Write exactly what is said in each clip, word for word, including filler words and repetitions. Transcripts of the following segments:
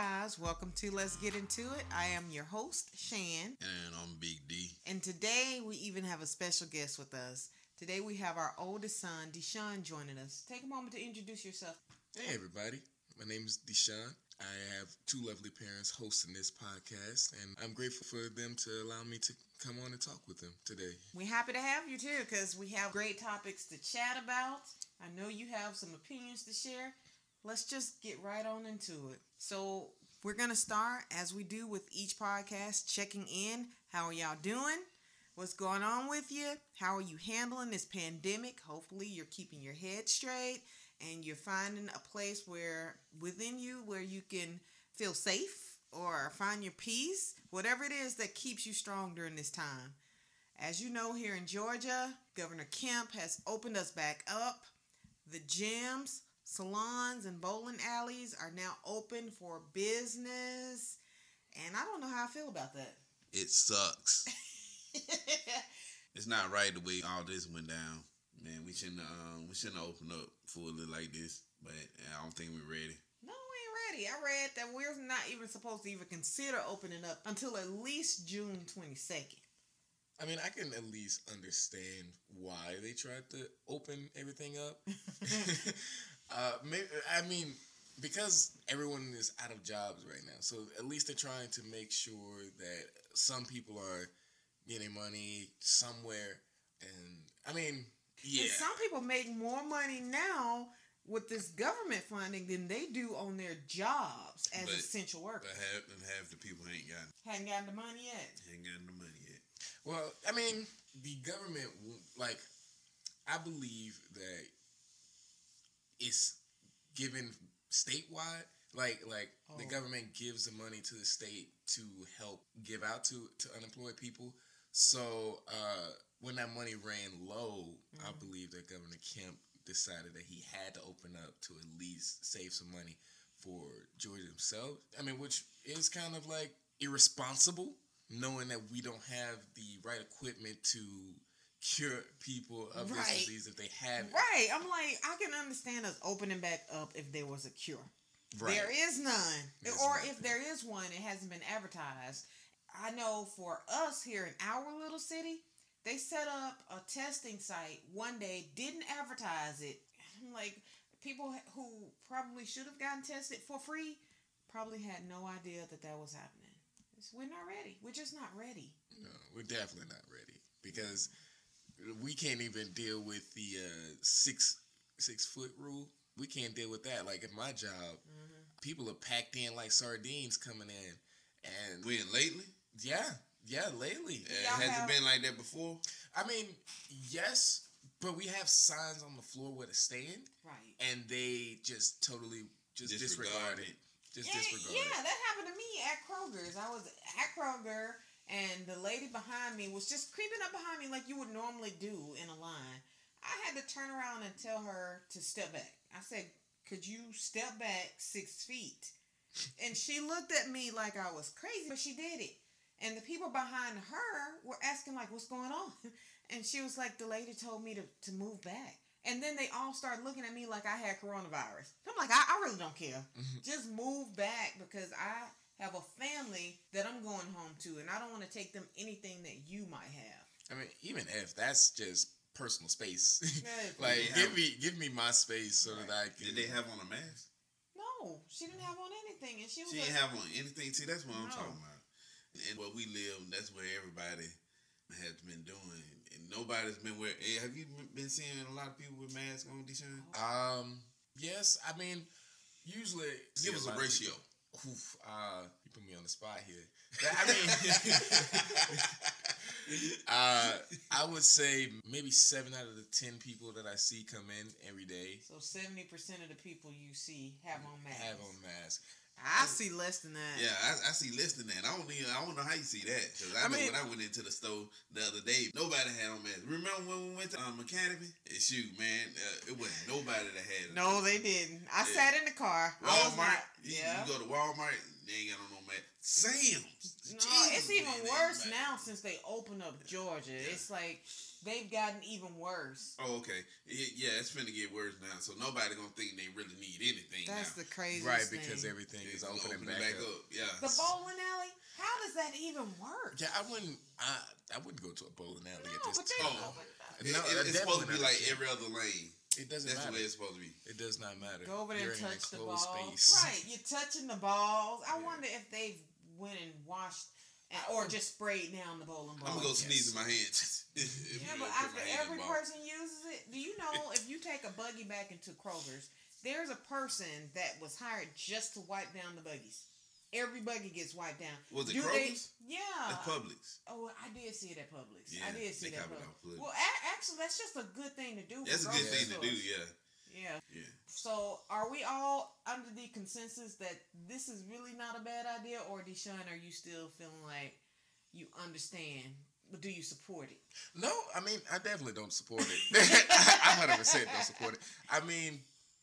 guys, welcome to Let's Get Into It. I am your host, Shan. And I'm Big D. And today we even have a special guest with us. Today we have our oldest son, Deshaun, joining us. Take a moment to introduce yourself. Hey everybody, my name is Deshaun. I have two lovely parents hosting this podcast, and I'm grateful for them to allow me to come on and talk with them today. We're happy to have you too, because we have great topics to chat about. I know you have some opinions to share. Let's just get right on into it. So we're going to start, as we do with each podcast, checking in. How are y'all doing? What's going on with you? How are you handling this pandemic? Hopefully you're keeping your head straight and you're finding a place where within you where you can feel safe or find your peace, whatever it is that keeps you strong during this time. As you know, here in Georgia, Governor Kemp has opened us back up. The gyms, salons, and bowling alleys are now open for business. And I don't know how I feel about that. It sucks. It's not right the way all this went down. Man, we shouldn't um we shouldn't open up fully like this, but I don't think we're ready. No, we ain't ready. I read that we're not even supposed to even consider opening up until at least June twenty-second. I mean, I can at least understand why they tried to open everything up. uh, maybe, I mean, because everyone is out of jobs right now, so at least they're trying to make sure that some people are getting money somewhere. And I mean, yeah. And some people make more money now with this government funding than they do on their jobs as but, essential workers. But half, and half the people ain't got Hadn't gotten the money yet. ain't gotten the money yet. Well, I mean, the government, like, I believe that it's given statewide. Like, like oh. the government gives the money to the state to help give out to, to unemployed people. So uh, when that money ran low, mm-hmm. I believe that Governor Kemp decided that he had to open up to at least save some money for Georgia himself. I mean, which is kind of like irresponsible, knowing that we don't have the right equipment to cure people of right. this disease if they have it. Right. I'm like, I can understand us opening back up if there was a cure. Right. There is none. There's or nothing. If there is one, it hasn't been advertised. I know for us here in our little city, they set up a testing site one day, didn't advertise it. I'm like, people who probably should have gotten tested for free probably had no idea that that was happening. We're not ready. We're just not ready. No, we're definitely not ready because we can't even deal with the uh, six six foot rule. We can't deal with that. Like at my job, mm-hmm. people are packed in like sardines coming in, and when lately, yeah, yeah, lately. Uh, has have, it been like that before? I mean, yes, but we have signs on the floor where to stand, right? And they just totally just disregard, disregard it. Just yeah, disregard yeah, it. that happened to me at Kroger's. I was at Kroger, and the lady behind me was just creeping up behind me like you would normally do in a line. I had to turn around and tell her to step back. I said, could you step back six feet? And she looked at me like I was crazy, but she did it. And the people behind her were asking, like, what's going on? And she was like, the lady told me to, to move back. And then they all started looking at me like I had coronavirus. I'm like, I, I really don't care. Mm-hmm. Just move back because I have a family that I'm going home to, and I don't want to take them anything that you might have. I mean, even if that's just personal space, yeah, like give have, me give me my space so right. that I can. Did they have on a mask? No, she didn't have on anything, and she was. She like, didn't have on anything. See, that's what no. I'm talking about. And where we live, that's where everybody has been doing. And nobody's been wearing. Have you been seeing a lot of people with masks on, Deshaun? Um, yes. I mean, usually give us a ratio. Oof, uh, you put me on the spot here. I mean, uh, I would say maybe seven out of the ten people that I see come in every day. So seventy percent of the people you see have on masks. Have on masks. I see less than that. Yeah, I, I see less than that. I don't even, I don't know how you see that. Because I, I know mean, when I went into the store the other day, nobody had on masks. Remember when we went to um, Academy? And shoot, man, uh, it wasn't nobody that had it. No, they didn't. I yeah. sat in the car. Walmart. Not, you, yeah. you go to Walmart, they ain't got no mask. Sam's. No, Jesus, it's even man, worse everybody- now since they opened up Georgia. Yeah. It's like they've gotten even worse. Oh, okay. It- yeah, it's finna get worse now. So nobody gonna think they really need anything That's now. the craziest Right, thing. because everything is It's gonna opening open back, it up. Yeah. The bowling alley. How does that even work? Yeah, I wouldn't. I I wouldn't go to a bowling alley No, at this but they time. Oh. opened it up. It- No, it- I it's supposed to be definitely like not. every other lane. It doesn't That's matter. the way it's supposed to be. It does not matter. Go over there You're and in an touch the enclosed ball. space. Right, you're touching the balls. I Yeah. wonder if they've went and washed and, or just sprayed down the bowling ball. I'm gonna go yes. sneeze in my hands. Yeah, but after every person uses it, do you know if you take a buggy back into Kroger's, there's a person that was hired just to wipe down the buggies. Every buggy gets wiped down. Was it Do they- Kroger's? Yeah. That's Publix. Oh, I did see it at Publix. Yeah, I did see they it at copied Publix. off Publix. Well, a- actually, that's just a good thing to do. That's a for good grocery thing to do. stores. Yeah. Yeah. Yeah. So, are we all under the consensus that this is really not a bad idea, or Deshaun, are you still feeling like you understand, but do you support it? No, I mean, I definitely don't support it. I one hundred percent don't support it. I mean,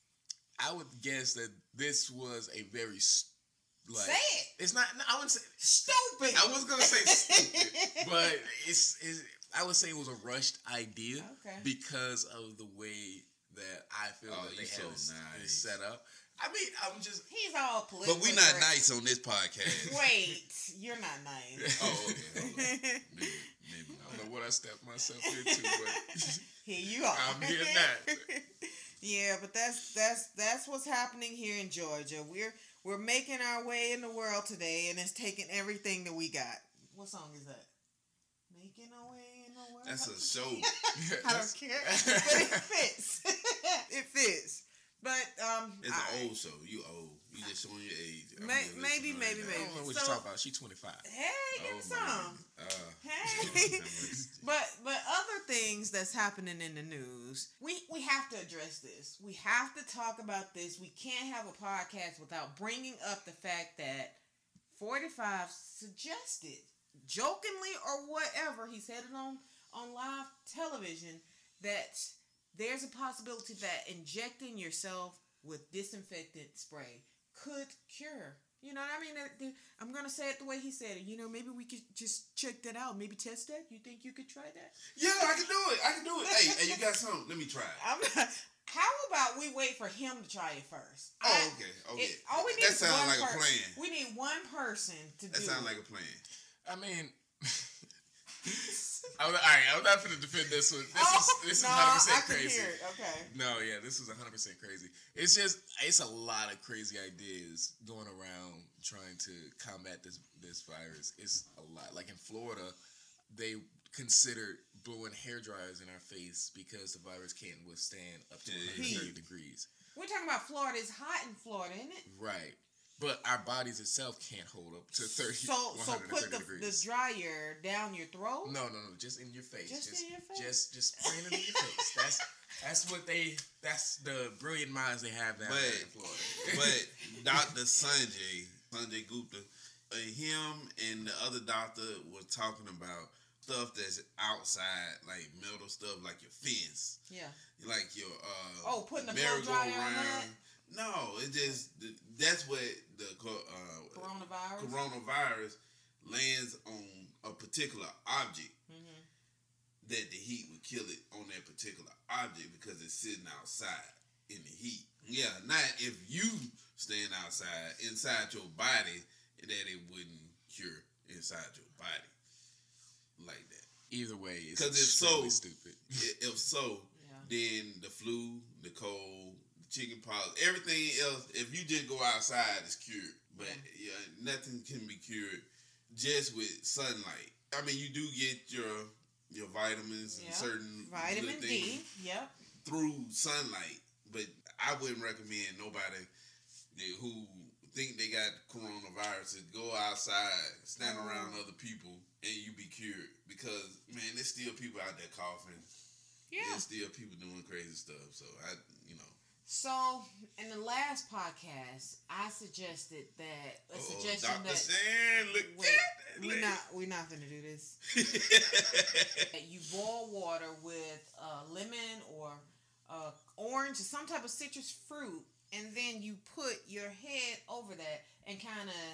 I would guess that this was a very, s- like... Say it! It's not... I wouldn't say... Stupid! I was gonna say stupid. But it's, it's... I would say it was a rushed idea. Okay. Because of the way that I feel Oh, that they you so have it, nice. it set up. I mean, I'm just... He's all political. But we not correct. nice on this podcast. Wait, you're not nice. Oh, okay. Hold on. Maybe, maybe I not. don't know what I stepped myself into, but... Here you are. I'm here now. Yeah, but that's that's that's what's happening here in Georgia. We're we're making our way in the world today, and it's taking everything that we got. What song is that? Making our way in the world. That's a show. I don't care, but it fits. It fits. But um, It's all an right. old show. You old. You just showing your age. I'm May- just maybe, listening maybe, right I now. maybe. don't know what So- you're talking about. She's twenty-five. Hey, get Oh, some. my goodness. Uh, Hey. how much- But but other things that's happening in the news, we we have to address this. We have to talk about this. We can't have a podcast without bringing up the fact that forty-five suggested, jokingly or whatever, he said it on on live television, that there's a possibility that injecting yourself with disinfectant spray could cure. You know what I mean? That- that- I'm going to say it the way he said it. You know, maybe we could just check that out. Maybe test that. You think you could try that? Yeah, I can do it. I can do it. Hey, hey, you got something? Let me try it. I'm not, how about we wait for him to try it first? Oh, I- okay. Okay. it- all we need That is sounds one like a per- plan. We need one person to That do sounds it. like a plan. I mean, I'm, all right. I'm not going to defend this one. This Oh, is this is no, 100 percent I can crazy. hear it. Okay. No, yeah, this is one hundred percent crazy. It's just it's a lot of crazy ideas going around trying to combat this this virus. It's a lot. Like in Florida, they considered blowing hair dryers in our face because the virus can't withstand up to one hundred thirty Heat. degrees. We're talking about Florida. It's hot in Florida, isn't it? Right. But our bodies itself can't hold up to thirty, So, so one hundred thirty put the, the degrees. dryer down your throat? No, no, no, just in your face. Just in your face? Just, just spraying it in your face. That's that's what they. That's the brilliant minds they have down But- there in Florida. But Doctor Sanjay, Sanjay Gupta, uh, him and the other doctor were talking about stuff that's outside, like metal stuff, like your fence, Yeah. like your uh, Oh, putting a blow dryer on that? No, it just that's what the co- uh, Coronavirus? coronavirus lands on a particular object. Mm-hmm. That the heat would kill it on that particular object because it's sitting outside in the heat. Yeah, not if you stand outside inside your body that it wouldn't cure inside your body like that. Either way, it's 'Cause if extremely so- stupid. I- If so, Yeah. then the flu, the cold, the chicken pox, everything else, if you just go outside, it's cured. But yeah, nothing can be cured just with sunlight. I mean, you do get your your vitamins Yeah. and certain Vitamin good D. things Yep. through sunlight, but I wouldn't recommend nobody that- who think they got coronavirus to go outside, stand Oh. around other people, and you be cured. Because man, there's still people out there coughing. Yeah. There's still people doing crazy stuff. So I, you know, So, in the last podcast, I suggested that a uh-oh, suggestion Doctor that Sand, look wait, at we not we not gonna do this. That you boil water with uh, lemon or uh, orange or some type of citrus fruit, and then you put your head over that and kind of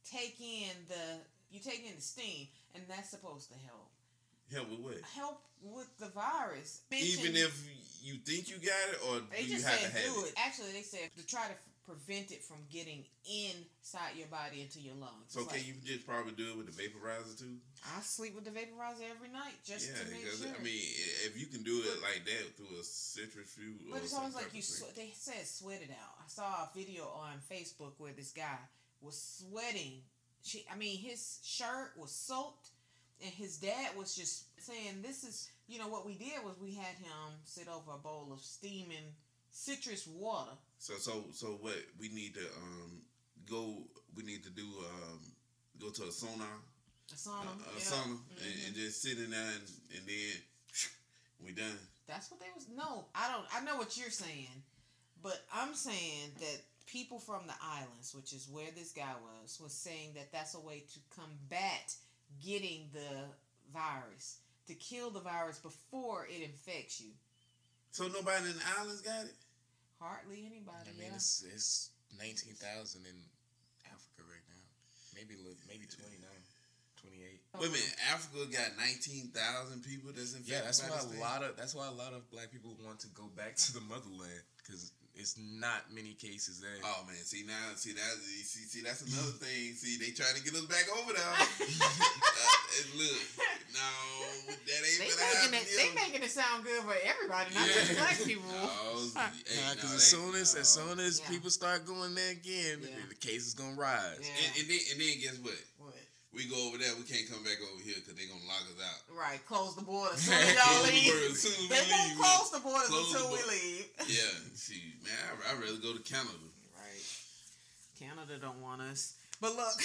take in the you take in the steam, and that's supposed to help. Help with what? Help with the virus. Even if you think you got it, or they do you just have said to have do it? it. Actually, they said to try to f- prevent it from getting inside your body into your lungs. So It's can like, you just probably do it with the vaporizer too? I sleep with the vaporizer every night just Yeah, to make because sure. I mean, if you can do it like that through a centrifuge, But or it's some almost like type you. of thing. Swe- they said sweat it out. I saw a video on Facebook where this guy was sweating. She, I mean, his shirt was soaked, and his dad was just saying, "This is, you know, what we did was we had him sit over a bowl of steaming citrus water." So so so what we need to um go we need to do um go to a sauna A sauna, a, a yeah. sauna Mhm. and, and just sit in there and, and then we done. That's what they was. No, I don't. I know what you're saying, but I'm saying that people from the islands, which is where this guy was, was saying that that's a way to combat getting the virus, to kill the virus before it infects you. So nobody in the islands got it? Hardly anybody. I mean, yeah. it's it's nineteen thousand in Africa right now. Maybe li- maybe twenty-nine, twenty-eight. Wait a minute, Africa got nineteen thousand people that's infected. Yeah, that's by why this a thing? lot of that's why a lot of black people want to go back to the motherland because it's not many cases there. Oh man, see now, see that, see, see that's another thing. See, they trying to get us back over there. uh, and look, no, that ain't They gonna making happen. it. They here. making it sound good for everybody, not Yeah. just black people. No, hey, Nah, no, because they- as soon as as no. soon as Yeah. people start going there again, Yeah. the case is gonna rise. Yeah. And, and, then, and then guess what? What? We go over there, we can't come back over here because they gonna lock us out. Right. Close the border as soon as y'all Close the leave. border as soon as we They won't leave. close the borders Close the until we bor- leave. Yeah, see, man, I, I'd rather go to Canada. Right. Canada don't want us. But look,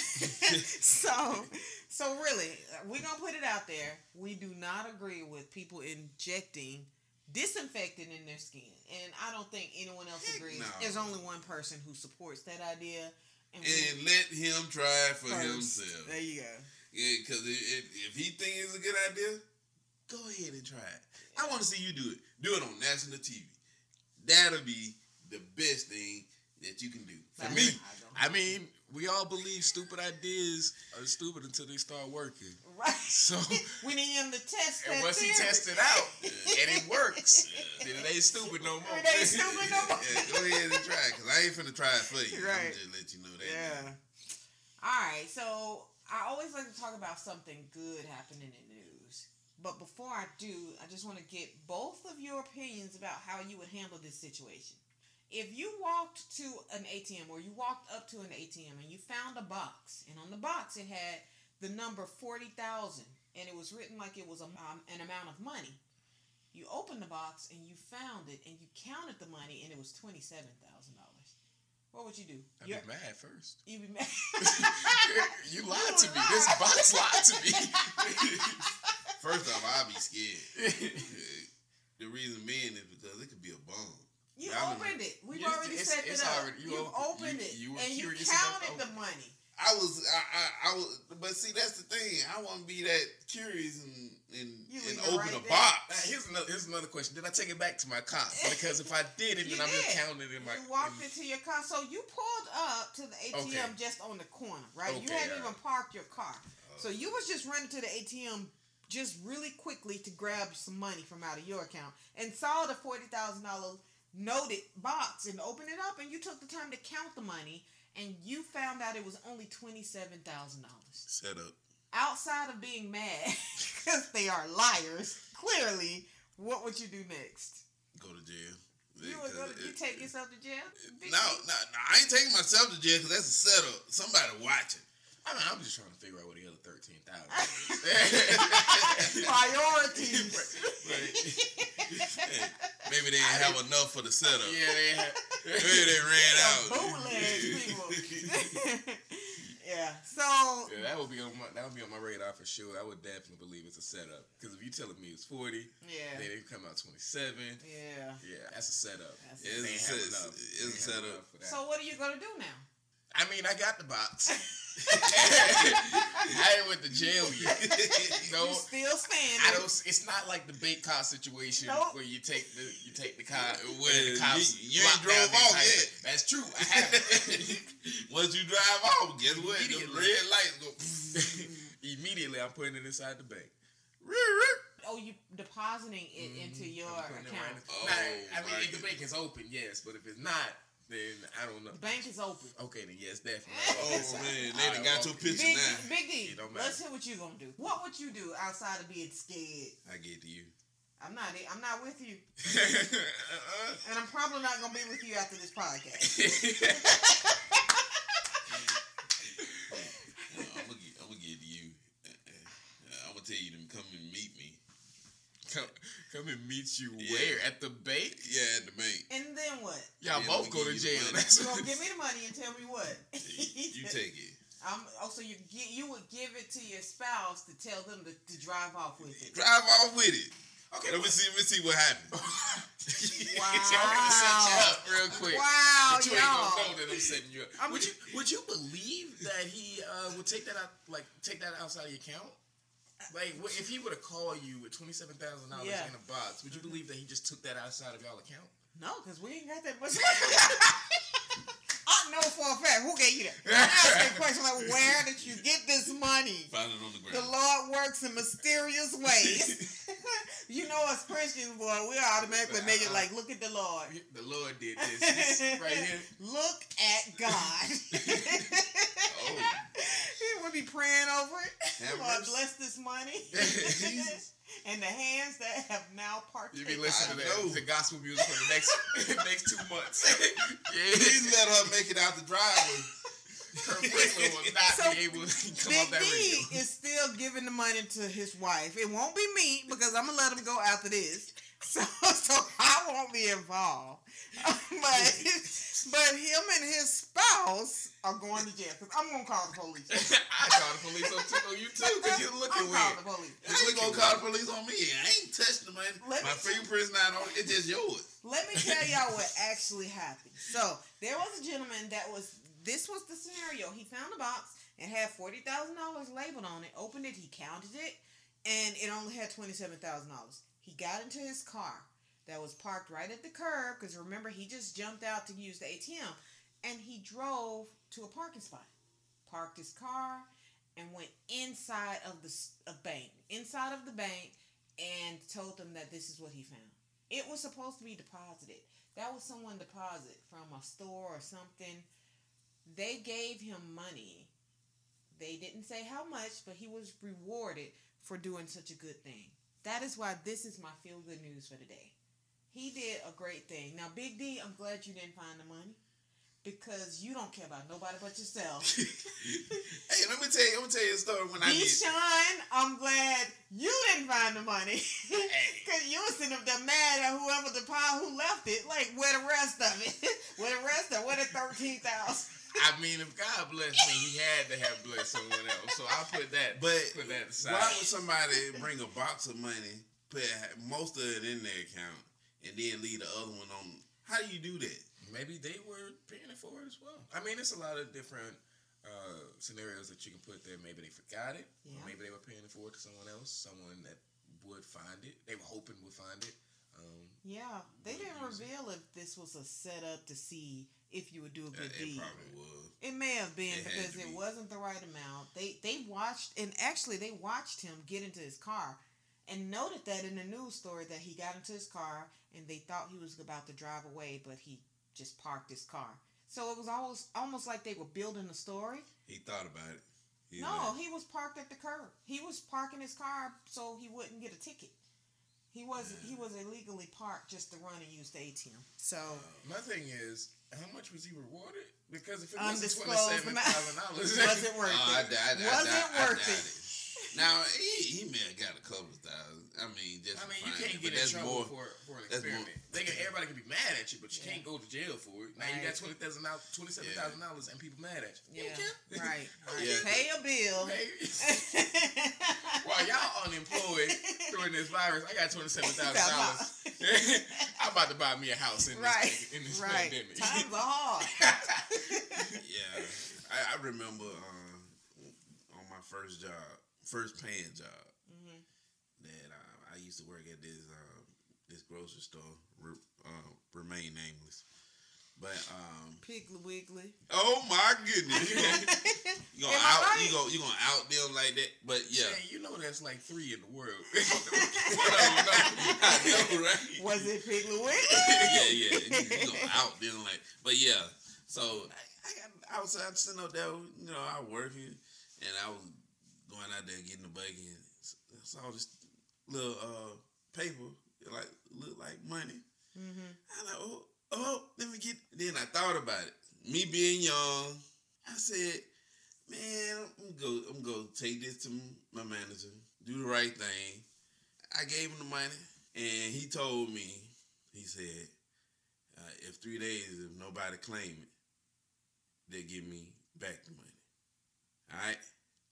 so so really, we're gonna put it out there. We do not agree with people injecting disinfectant in their skin, and I don't think anyone else Heck agrees. no. There's only one person who supports that idea, and, we- And let him try for first. himself. There you go. Yeah, because if he think it's a good idea, go ahead and try it. I want to see you do it. Do it on national T V. That'll be the best thing that you can do. For But me, I don't- I mean, we all believe stupid ideas are stupid until they start working. right. So, we need him to test that and once he theory. tests it out Yeah. and it works, Yeah. then it ain't stupid no more. It ain't stupid no more. Yeah, go ahead and try it, because I ain't finna try it for you. Right. I'm just let you know that. Yeah. All right. So I always like to talk about something good happening in news. But before I do, I just want to get both of your opinions about how you would handle this situation. If you walked to an A T M or you walked up to an A T M and you found a box, and on the box it had the number forty thousand and it was written like it was a, um, an amount of money. You opened the box and you found it and you counted the money and it was twenty-seven thousand dollars. What would you do? I'd You're- be mad first. You'd be mad. You lied to me. This box lied to me. First off, I'll be scared. The reason being is because it could be a bomb. You Yeah, I opened it. We've It's- already it's- set it's it up. already- you You've opened- opened you- it, you were and you curious enough to counted the open. money. I was, I, I, I was, but see, that's the thing. I want to be that curious and and, You and leave it open right a there. Now, box. here's another here's another question. Did I take it back to my car? Because if I did it, You then I'm just did. counting it in my. You walked in- into your car, so you pulled up to the A T M Okay. just on the corner, right? you Okay, hadn't all even right. parked your car, so you was just running to the A T M just really quickly to grab some money from out of your account, and saw the forty thousand dollars noted box and opened it up, and you took the time to count the money, and you found out it was only twenty-seven thousand dollars. Set up. Outside of being mad because they are liars, clearly, what would you do next? Go to jail. You would go to, you take yourself to jail? No, no, no, I ain't taking myself to jail because that's a setup. Somebody watching. I mean, I'm just trying to figure out what the other thirteen thousand. Priorities. Maybe they didn't have enough for the setup. Yeah, they had. Maybe they ran out. Bootleg people. Yeah. So Yeah, that would be on my that would be on my radar for sure. I would definitely believe it's a setup because if you telling me it's forty, yeah, then they come out twenty-seven. yeah. Yeah, that's a setup. That's It's They a ain't have set- enough. it's They a ain't have setup. enough for that. So what are you gonna do now? I mean, I got the box. I ain't went to jail yet. No, you still standing. I don't. It's not like the bait car situation nope. where you take the you take the car. Well, and the cops you, you ain't drove off yet. That's true. I haven't. Once you drive off, guess what? The red lights go. Immediately, I'm putting it inside the bank. Oh, you depositing it mm-hmm. into your account. Right oh, now, I mean, if the bank is open, yes, but if it's not, then I don't know. The bank is open. Okay, then yes, definitely. Oh man, they done got your picture Big, now. Big D, let's hear what you gonna do. What would you do outside of being scared? I get to you. I'm not. I'm not with you. uh-uh. And I'm probably not gonna be with you after this podcast. I'm gonna get. I'm gonna get to you. I'm gonna tell you to come and meet me. Come, come and meet you yeah. where? At the bank? Yeah, at the bank. And then what? Y'all yeah, both go to jail. You gonna give me the money and tell me what? You take it. I'm, oh, so you get you would give it to your spouse to tell them to, to drive off with it. Drive off with it. Okay, let me see. Let me see what happens. Wow. I'm gonna set you up real quick. Wow, but you y'all. ain't gonna know that I'm setting you up. I'm would you Would you believe that he uh, would take that out, like take that outside of your account? Like, if he were to call you with twenty-seven thousand dollars yeah. in a box, would you believe that he just took that outside of y'all account? No, because we ain't got that much money. I know for a fact. Who gave you that? I ask a question like, where did you get this money? Find it on the ground. The Lord works in mysterious ways. You know us Christians, boy, we automatically make it like, look at the Lord. The Lord did this, this right here. Look at God. Oh. He would be praying over it. Have Lord, mercy. bless this money. Jesus. And the hands that have now partaken. You be listening to that, the gospel music for the next next two months. Yeah. Please let her make it out the driveway. Her Franklin will not so be able to come Big off that D radio. is still giving the money to his wife. It won't be me because I'm gonna let him go after this. So, so I won't be involved. But, but him and his spouse are going to jail. Cause I'm gonna call the police. I call the police on, on you too because you're looking I'm weird. calling the police. How you gonna call the police on me? I ain't touched the money. Let My me fingerprint's not on it. It's just yours. Let me tell y'all what actually happened. So there was a gentleman that was. This was the scenario. He found a box and had forty thousand dollars labeled on it. Opened it. He counted it, and it only had twenty-seven thousand dollars. He got into his car that was parked right at the curb because remember he just jumped out to use the A T M, and he drove to a parking spot, parked his car, and went inside of the a bank, inside of the bank, and told them that this is what he found. It was supposed to be deposited. That was someone deposit from a store or something. They gave him money. They didn't say how much, but he was rewarded for doing such a good thing. That is why this is my feel-good news for today. He did a great thing. Now, Big D, I'm glad you didn't find the money because you don't care about nobody but yourself. Hey, let me tell you, let me tell you a story when I D. get... Sean, I'm glad you didn't find the money because you were sitting up there mad at whoever the pile who left it. Like, where the rest of it? Where the rest of it? Where the thirteen thousand? I mean, if God blessed me, He had to have blessed someone else. So I'll put that. But put that aside. why would somebody bring a box of money, put most of it in their account, and then leave the other one on? How do you do that? Maybe they were paying it for it as well. I mean, it's a lot of different uh, scenarios that you can put there. Maybe they forgot it. Yeah. Or maybe they were paying it forward to someone else, someone that would find it. They were hoping would find it. Um, Yeah, they didn't reveal if this was a setup to see if you would do a good Uh, it deed. probably was. It may have been It had because to it be. wasn't the right amount. They they watched and actually they watched him get into his car and noted that in the news story that he got into his car and they thought he was about to drive away, but he just parked his car. So it was almost almost like they were building a story. He thought about it. He No, like, he was parked at the curb. He was parking his car so he wouldn't get a ticket. He was he was illegally parked just to run and use the A T M. So my thing is, how much was he rewarded? Because if it Undisclosed wasn't twenty-seven thousand dollars, was it worth Oh, I, it? I, I, Was I, it I, worth I it? it? Now he, he may have got a couple of thousand. I mean, just I mean, to you find can't it, get but in that's trouble more. for for an that's more- experiment. They can, everybody can be mad at you, but you Yeah. can't go to jail for it. Now you Right. got twenty thousand dollars, twenty-seven thousand dollars, and people mad at you. Yeah, You don't care. right. right. Yeah. Pay a bill. Hey. While y'all unemployed during this virus, I got twenty-seven thousand dollars. I'm about to buy me a house in this Right, in this right. pandemic. Times are hard. Yeah, I, I remember uh, on my first job, first paying job, mm-hmm. that uh, I used to work at this uh, this grocery store, re, uh, remain nameless. But um, Piggly Wiggly. Oh my goodness! You gonna, you gonna out right? you gonna you gonna out them like that? But yeah, man, you know that's like three in the world. I know, right? Was it Piggly Wiggly? yeah, yeah. You, you gonna out them like? But yeah. So I, I got I was, I was sitting up there, you know, I was working, and I was going out there getting the bucket, and I saw this little uh, paper, like look like money. Mm-hmm. I like, oh. Oh, let me get. Then I thought about it. Me being young, I said, "Man, I'm gonna go. I'm gonna take this to my manager. Do the right thing." I gave him the money, and he told me, he said, uh, "If three days, if nobody claim it, they give me back the money." All right.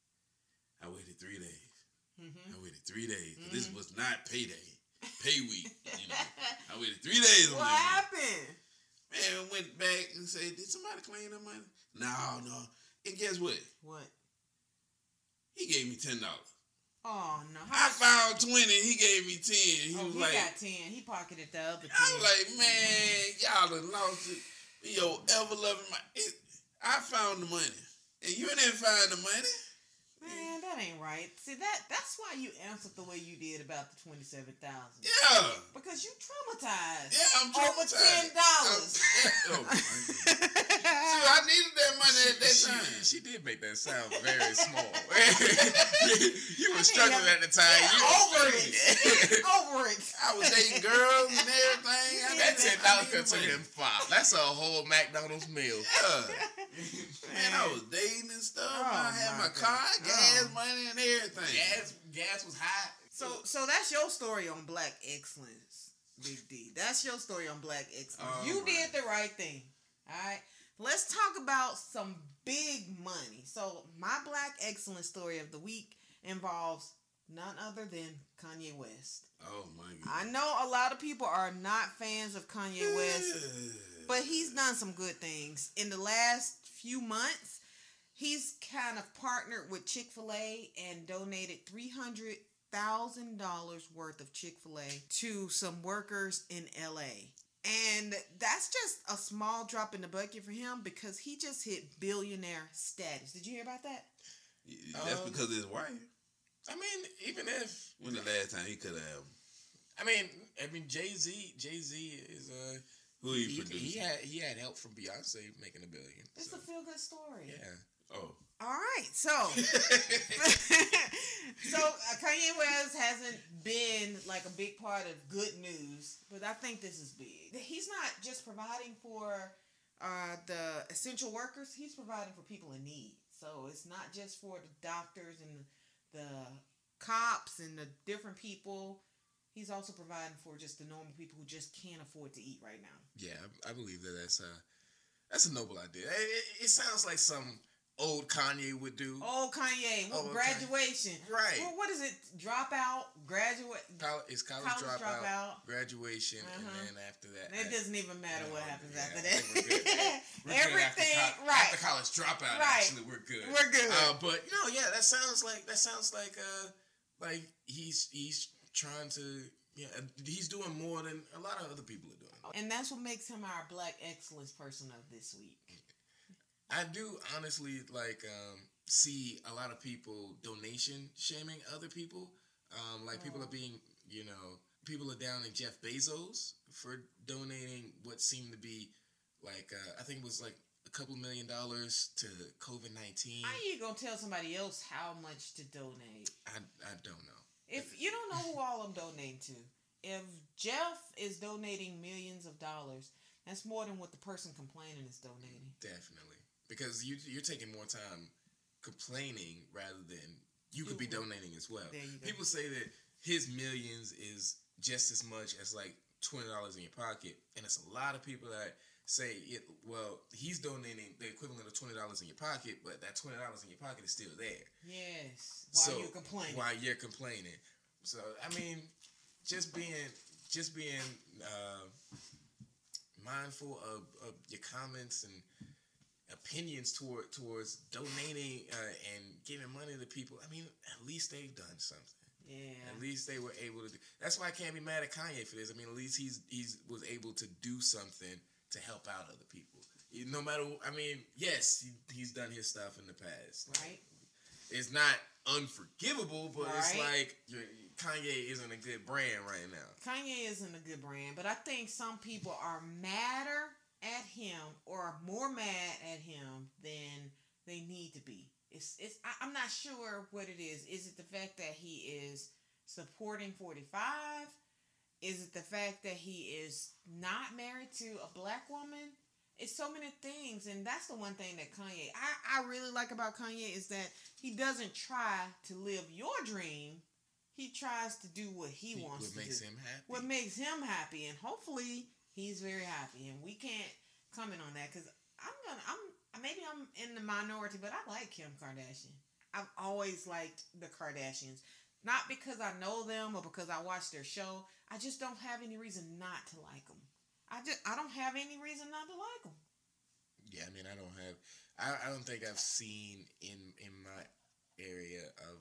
I waited three days. Mm-hmm. I waited three days. Mm-hmm. This was not payday. Pay week, you know. I waited three days on what that. What happened? Man, went back and said, "Did somebody claim that money?" No, no. And guess what? What? He gave me ten dollars. Oh no! How I found twenty. He gave me ten. He oh, was he like, got ten. He pocketed the other ten. I was like, man, y'all done lost it. Yo, ever loving my. It, I found the money, and you didn't find the money. Man, that ain't right. See, that that's why you answered the way you did about the twenty-seven thousand. Yeah. Because you traumatized. Yeah, I'm traumatized. Over ten dollars. Oh, my God. See, I needed that money at that she, time. She did make that sound very small. You were struggling yeah, at the time. Yeah, you over it. Over it. I was dating girls and everything. I that ten dollars could took him five. That's a whole McDonald's meal. Yeah. Man, I was dating and stuff. Oh, I had my, my car, gas oh. money, and everything. Gas, gas was high. So, so that's your story on Black Excellence, Big D. That's your story on Black Excellence. Oh, you right. did the right thing. All right. Let's talk about some big money. So, my Black Excellence story of the week involves none other than Kanye West. Oh my God. I know a lot of people are not fans of Kanye West, but he's done some good things. In the last few months, he's kind of partnered with Chick-fil-A and donated three hundred thousand dollars worth of Chick-fil-A to some workers in L A. And that's just a small drop in the bucket for him because he just hit billionaire status. Did you hear about that? That's um, because of his wife. I mean, even if when the last time he could have. I mean, I mean Jay-Z. Jay-Z is uh, who he, he produced. He had he had help from Beyonce making a billion. It's so. a feel good story. Yeah. Oh. All right. So, so uh, Kanye West hasn't been like a big part of good news, but I think this is big. He's not just providing for uh, the essential workers. He's providing for people in need. So it's not just for the doctors and the cops and the different people. He's also providing for just the normal people who just can't afford to eat right now. Yeah, I, I believe that that's a that's a noble idea. It, it, it sounds like some old Kanye would do. Old Kanye, old graduation, Kanye. Right? Well, what is it? Dropout, graduate. College, it's college, college dropout, dropout, graduation, uh-huh. and then after that, it I, doesn't even matter no, what happens yeah, after that. We're good. We're Everything, good after co- right? After college dropout, right. actually, we're good. We're good. Uh, but you know, yeah, that sounds like that sounds like uh, like he's he's trying to. Yeah, he's doing more than a lot of other people are doing. And that's what makes him our Black Excellence person of this week. I do honestly like um, see a lot of people donation shaming other people. Um, like oh. people are being, you know, people are down in Jeff Bezos for donating what seemed to be like, uh, I think it was like a couple million dollars to COVID nineteen. How are you going to tell somebody else how much to donate? I, I don't know. If you don't know who all I'm donating to, if Jeff is donating millions of dollars, that's more than what the person complaining is donating. Definitely. Because you, you're taking more time complaining rather than you could be donating as well. People say that his millions is just as much as like twenty dollars in your pocket. And it's a lot of people that say, it. well, he's donating the equivalent of twenty dollars in your pocket, but that twenty dollars in your pocket is still there. Yes. While so, you're complaining. While you're complaining. So, I mean, just being, just being uh, mindful of, of your comments and opinions toward towards donating uh, and giving money to people. I mean, at least they've done something. Yeah. At least they were able to do. That's why I can't be mad at Kanye for this. I mean, at least he's he's was able to do something to help out other people. No matter, I mean, yes, he, he's done his stuff in the past. Right. It's not unforgivable, but right. it's like you're, Kanye isn't a good brand right now. Kanye isn't a good brand, but I think some people are madder at him or more mad at him than they need to be. It's it's. I, I'm not sure what it is. Is it the fact that he is supporting forty-five? Is it the fact that he is not married to a black woman? It's so many things, and that's the one thing that Kanye, I, I really like about Kanye is that he doesn't try to live your dream. He tries to do what he, he wants to do. What makes him happy. What makes him happy, and hopefully he's very happy. And we can't comment on that because I'm gonna, I'm maybe I'm in the minority, but I like Kim Kardashian. I've always liked the Kardashians, not because I know them or because I watch their show. I just don't have any reason not to like them. I just I don't have any reason not to like them. Yeah, I mean I don't have I, I don't think I've seen in in my area of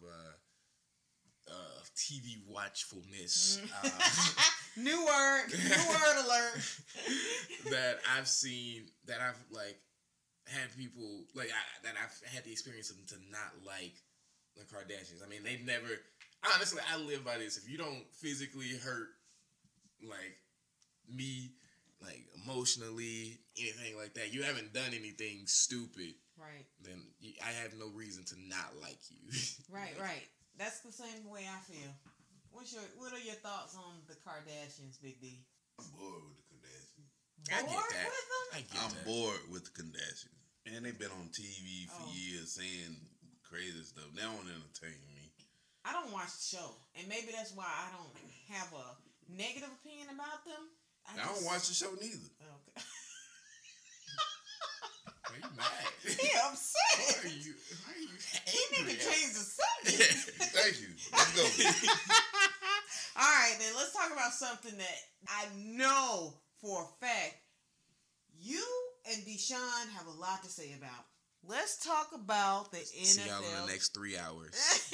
uh uh T V watchfulness uh, new word new word alert that I've seen that I've like had people like I, that I've had the experience of to not like the Kardashians. I mean they've never honestly I live by this. If you don't physically hurt like me, like emotionally, anything like that, you haven't done anything stupid, right? Then you, I have no reason to not like you. Right, right. That's the same way I feel. What's your What are your thoughts on the Kardashians, Big D? I'm bored with the Kardashians. I get Bored that. with them? I get I'm that. bored with the Kardashians. Man, they've been on T V for Oh. years saying crazy stuff. They don't entertain me. I don't watch the show, and maybe that's why I don't have a negative opinion about them. I, I don't just, watch the show neither. Okay. Why are you mad? He upset. Why are you? Why are you He angry? need to change the subject. Thank you. Let's go. All right, then let's talk about something that I know for a fact you and Deshaun have a lot to say about. Let's talk about the See N F L. y'all in the next three hours.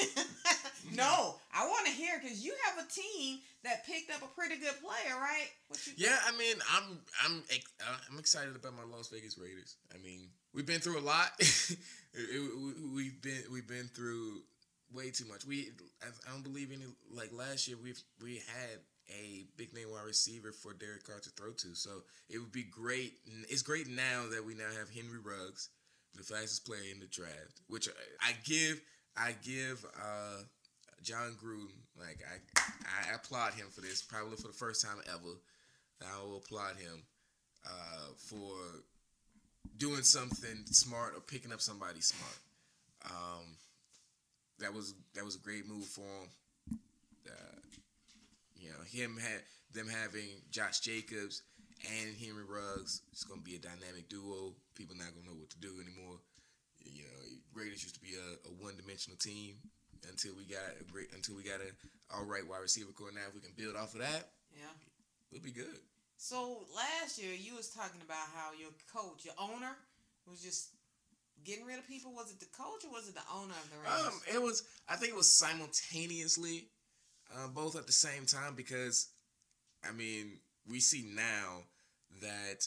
No, I want to hear because you have a team that picked up a pretty good player, right? What you Yeah, I mean, I'm I'm ex- uh, I'm excited about my Las Vegas Raiders. I mean, we've been through a lot. it, it, we've been we've been through way too much. We I, I don't believe any like last year we've we had a big name wide receiver for Derek Carr to throw to. So it would be great. It's great now that we now have Henry Ruggs, the fastest player in the draft, which I give I give uh, John Gruden, like I I applaud him for this, probably for the first time ever. I will applaud him uh, for doing something smart or picking up somebody smart. Um, that was that was a great move for him. Uh, you know, him had them having Josh Jacobs and Henry Ruggs. It's gonna be a dynamic duo. People not gonna know what to do anymore. You know, Raiders used to be a, a one-dimensional team until we got a great until we got a all right wide receiver core. Now, if we can build off of that, Yeah. we'll be good. So last year you was talking about how your coach, your owner, was just getting rid of people. Was it the coach or was it the owner of the Raiders? Um, it was. I think it was simultaneously, uh, both at the same time. Because, I mean, we see now that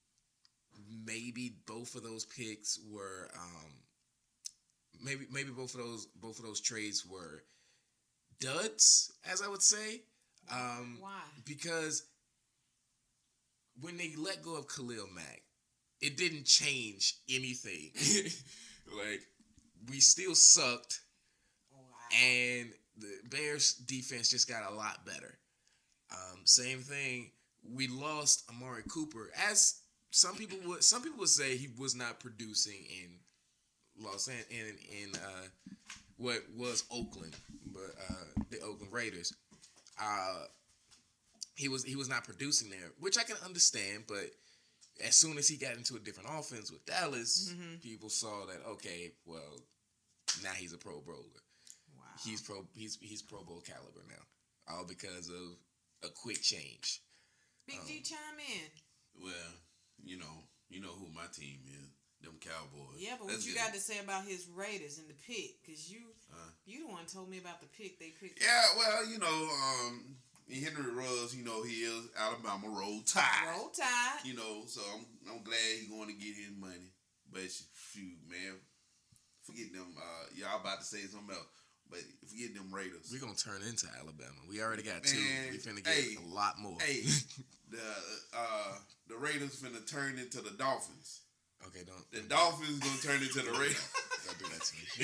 maybe both of those picks were, um, maybe maybe both of those both of those trades were duds, as I would say. Um, Why? Because when they let go of Khalil Mack, it didn't change anything. Like, we still sucked, Wow. and the Bears defense just got a lot better. Um, same thing. We lost Amari Cooper, as some people would some people would say he was not producing in Los An- in in uh, what was Oakland, but uh, the Oakland Raiders. Uh, he was he was not producing there, which I can understand. But as soon as he got into a different offense with Dallas, Mm-hmm. people saw that, okay, well, now he's a Pro Bowler. Wow. He's pro he's he's Pro Bowl caliber now, all because of a quick change. Big um, G chime in. Well, you know, you know who my team is, them Cowboys. Yeah, but what That's you good. got to say about his Raiders and the pick? Because you, Uh, you the one told me about the pick they picked. yeah, well, you know, um, Henry Ruggs, you know, he is Alabama Roll Tide. Roll Tide. You know, so I'm I'm glad he's going to get his money. But shoot, man, forget them. Uh, y'all about to say something else, but forget them Raiders. We're gonna turn into Alabama. We already got two. Man, We finna get hey, a lot more. Hey, the uh, the Raiders finna turn into the Dolphins. Okay, don't. The don't Dolphins gonna turn into the Raiders. Don't do that to me.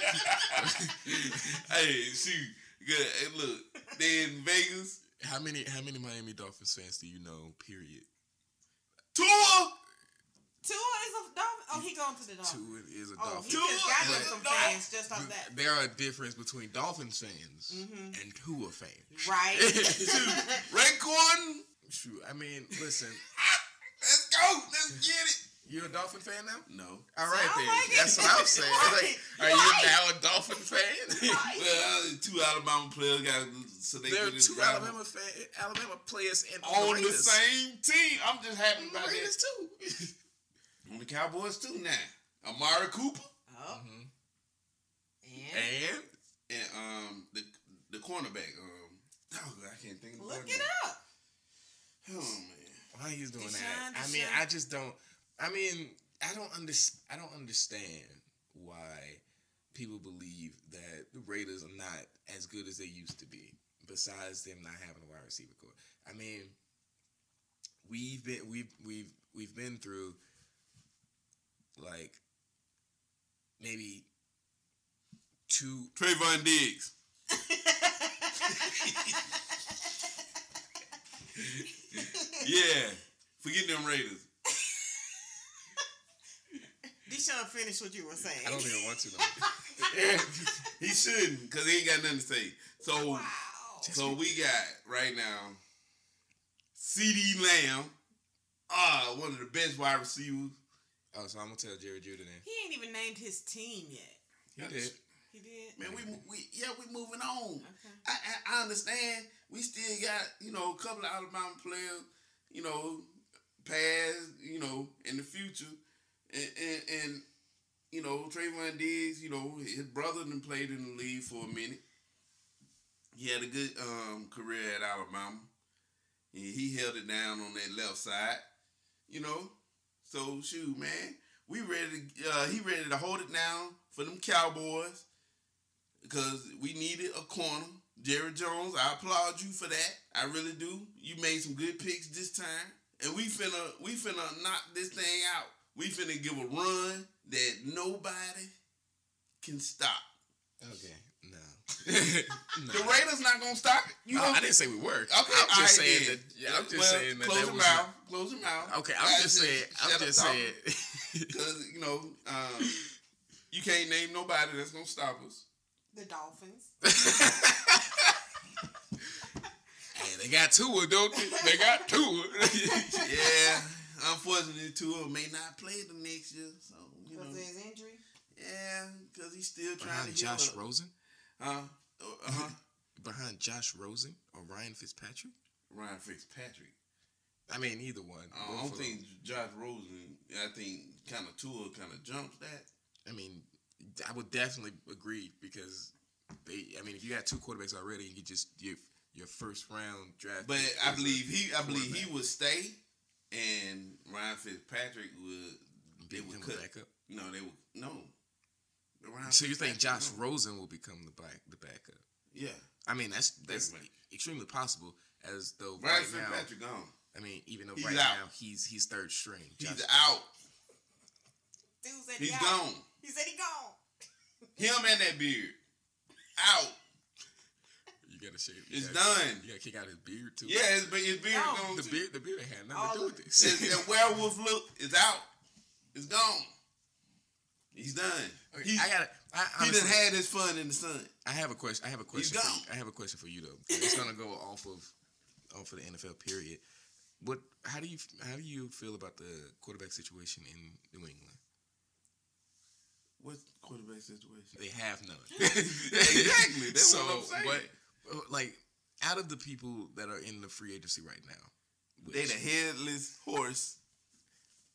Hey, shoot, good. Hey, look, they in Vegas. How many how many Miami Dolphins fans do you know? Period. Tua. Tua is a Dolphin. Oh, he going to the Dolphins. Two is a Oh, Dolphin. he just got Tua him is some a Dolphin. fans just off that. There are a difference between Dolphins fans Mhm. and Tua fans. Right. Raekwon. Shoot, I mean, listen, Let's go. Let's get it. you're a Dolphin fan now? No. All right, Sound then. like it. That's what I'm saying. Right. Like, are Right. you now a Dolphin fan? Well, two Alabama players got so they There are could two drive Alabama fan, Alabama players in on the Raiders. same team. I'm just happy The about that. Raiders too. On the Cowboys too now. Amari Cooper Oh. Mhm. And And and um the the cornerback. Um, oh, I can't think of the look fucking it name. up. Oh man. why he's doing Deshaun, that? I mean, Deshaun. I just don't. I mean, I don't understand. I don't understand why people believe that the Raiders are not as good as they used to be. Besides them not having a wide receiver core. I mean, we've been we've we've we've been through like maybe two. Trayvon Diggs. Yeah. Forget them Raiders. Deshaun, finish what you were saying. I don't even want to though. He shouldn't, because he ain't got nothing to say. So Wow. so we got right now CeeDee Lamb, ah, one of the best wide receivers. Oh, so I'm gonna tell Jerry Judy then. He ain't even named his team yet. He did. He did. Man, we we yeah, we moving on. Okay. I, I I understand. We still got, you know, a couple of Alabama players, you know, past, you know, in the future. And, and, and you know, Trayvon Diggs, you know, his brother done played in the league for a minute. He had a good um, career at Alabama. And he held it down on that left side, you know. So, shoot, man, we ready to, uh, he ready to hold it down for them Cowboys because we needed a corner. Jerry Jones, I applaud you for that. I really do. You made some good picks this time. And we finna, we finna knock this thing out. We finna give a run that nobody can stop. Okay, no. The Raiders not gonna stop it. You No, gonna- I didn't say we were. Okay, I'm all just right saying then. that. Yeah, I'm just Well, saying that. close that your was mouth. Close your mouth. Okay, I'm That's just it. saying. I'm Shut just up, saying. Because, you know, um, you can't name nobody that's gonna stop us. The Dolphins. Hey, they got Tua, don't they? They got Tua. Yeah, unfortunately, Tua may not play the next year. So, you know. Because of his injury. Yeah, because he's still trying Behind to heal Josh up. Rosen. Uh, uh-huh. Behind Josh Rosen or Ryan Fitzpatrick. Ryan Fitzpatrick. I mean, either one. Uh, I Both don't of think them. Josh Rosen, I think kind of Tua kind of jumps that. I mean, I would definitely agree because they. I mean, if you got two quarterbacks already, you just your your first round draft. But pick I is a believe he, I believe he quarterback. would stay, and Ryan Fitzpatrick would. They Beat would him cut. back up. No, they would no. Ryan So you think Fitzpatrick, Josh no. Rosen will become the back the backup? Yeah, I mean, that's that's Definitely. extremely possible. As though Ryan right now, Fitzpatrick gone. I mean, even though He's right out. now he's he's third string. He's Josh- out. Dude said He's he out. gone. He said he gone. Him and that beard out. You gotta shave. You It's gotta, done. You gotta kick out his beard too. Yeah, his, be- his beard No. gone the too. beard. The beard ain't had nothing All to do of with His, this. that werewolf look is out. It's gone. He's done. Okay, He, I gotta. I, he honestly, done had his fun in the sun. I have a question. I have a question. gone. For you. I have a question for you though. It's gonna go off of off of the N F L period. What? How do you how do you feel about the quarterback situation in New England? What's the quarterback situation? They have none. Exactly. That's so, what I'm saying. but uh, like out of the people that are in the free agency right now, They which, the headless horse.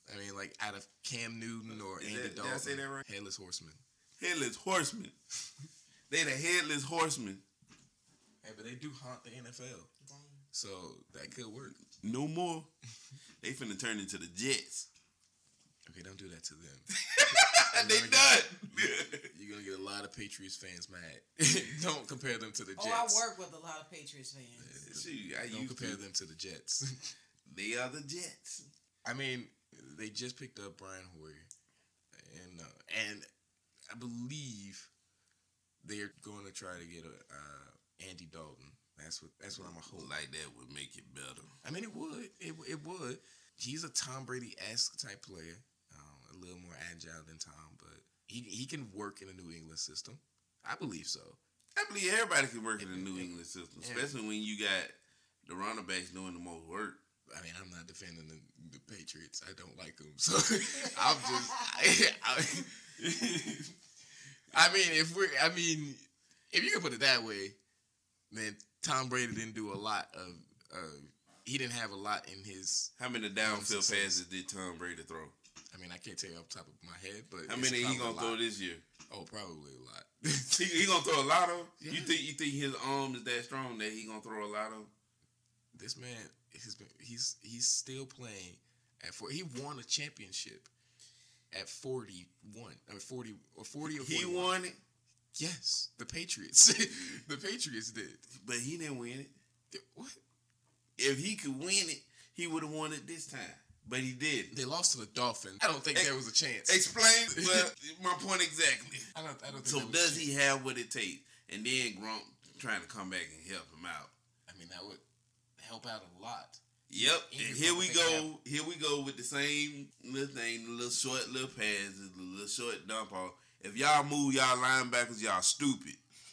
I mean, like out of Cam Newton or Is Andy that- did I Dalton. say that right? Headless Horseman. Headless Horseman. They the Headless Horseman. Hey, but they do haunt the N F L. Dang. So that could work. No more. They finna turn into the Jets. Okay, don't do that to them. They gonna done. get- You're going to get a lot of Patriots fans mad. Don't compare them to the Jets. Oh, I work with a lot of Patriots fans. Shoot, I Don't used compare to. them to the Jets. They are the Jets. I mean, they just picked up Brian Hoyer. And, uh, and I believe they're going to try to get a uh, Andy Dalton. That's what that's what I'm a hope. Like that would make it better. I mean, it would. It it would. He's a Tom Brady-esque type player, um, a little more agile than Tom, but he he can work in a New England system. I believe so. I believe everybody can work in the New Yeah. England system, Yeah. especially when you got the running backs doing the most work. I mean, I'm not defending the, the Patriots. I don't like them, so I'm just. I, I, I mean, if we're, I mean, if you can put it that way, then Tom Brady didn't do a lot of. Uh, he didn't have a lot in his. How many downfield passes did Tom Brady throw? I mean, I can't tell you off the top of my head, but How it's many he probably gonna a lot. throw this year? Oh, probably a lot. he, he gonna throw a lot of? Yeah. You think you think his arm is that strong that he gonna throw a lot of? This man has been. He's he's still playing at four. He won a championship at forty-one or forty or forty or He forty-one. won it, Yes, the Patriots. The Patriots did. but he didn't win it. They- What? If he could win it, he would have won it this time. But he didn't. They lost to the Dolphins. I don't think Ex- there was a chance. Explain well, my point exactly. I don't. I don't think So there was a does chance. he have what it takes? And then Gronk trying to come back and help him out. I mean, that would help out a lot. Yep. Any And here we Republican go. Here we go with the same little thing, the little short little passes, the little short dump off. If y'all move y'all linebackers, y'all stupid.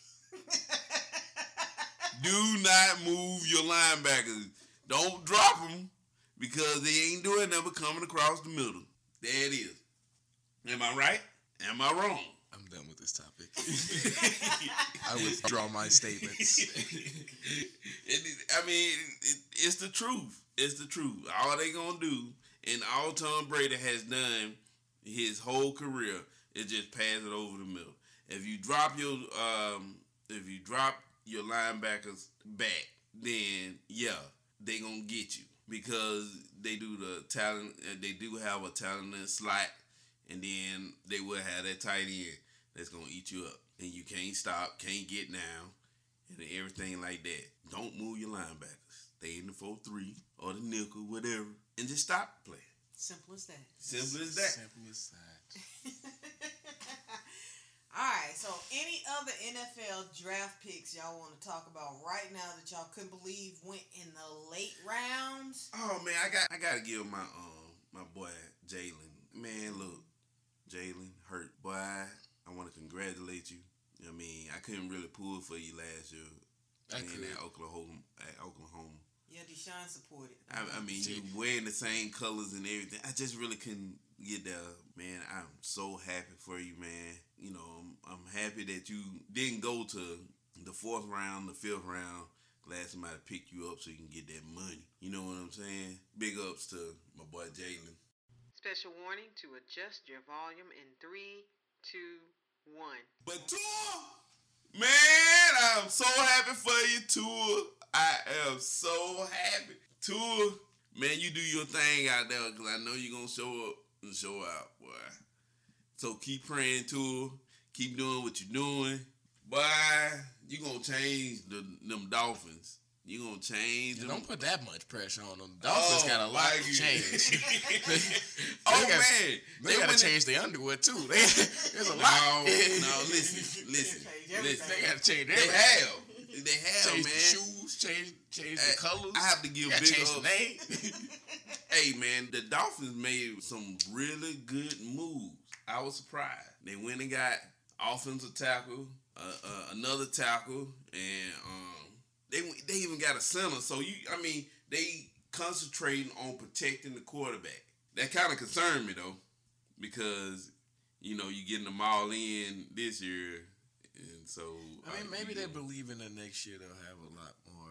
Do not move your linebackers. Don't drop them because they ain't doing nothing but coming across the middle. There it is. Am I right? Am I wrong? I'm done with this topic. I withdraw my statements. It, I mean, it, it's the truth. It's the truth. All they gonna do, and all Tom Brady has done his whole career, is just pass it over the middle. If you drop your, um, if you drop your linebackers back, then yeah, they gonna get you because they do the talent. They do have a talented slot, and then they will have that tight end that's gonna eat you up, and you can't stop, can't get down, and everything like that. Don't move your linebackers. Stay in the four three or the nickel, whatever, and just stop playing. Simple as that. Simple as that. Simple as that. All right, so any other N F L draft picks y'all want to talk about right now that y'all couldn't believe went in the late rounds? Oh man, I got I gotta give my um my boy Jalen. Man, look, Jalen hurt. Boy, I want to congratulate you. I mean, I couldn't really pull for you last year. I playing could. at Oklahoma at Oklahoma. Yeah, Deshaun supported. I, I mean, you wearing the same colors and everything. I just really couldn't get there, man. I'm so happy for you, man. You know, I'm, I'm happy that you didn't go to the fourth round, the fifth round. Glad somebody picked you up so you can get that money. You know what I'm saying? Big ups to my boy Jalen. Special warning to adjust your volume in three, two, one. But Tua, man, I'm so happy for you, Tua. I am so happy. Tua, man, you do your thing out there because I know you're going to show up and show out, boy. So keep praying, Tua. Keep doing what you're doing. Boy, you going to change the, them Dolphins. You going to change them. Don't put that much pressure on them. Dolphins Oh, got a lot my to change. oh, They got- man. They, got went to in- change their underwear too. They, there's a No, lot. no, listen, listen, Change listen. They got to change They everything. have. They have, Change man. the shoes, change change Hey, the colors. I have to give Gotta big change ups. the name. Hey, man, the Dolphins made some really good moves. I was surprised. They went and got offensive tackle, uh, uh, another tackle, and um, they they even got a center. So you, I mean, they concentrating on protecting the quarterback. That kind of concerned me though, because you know you getting them all in this year, and so I mean, uh, maybe you they know, believe in the next year they'll have a lot more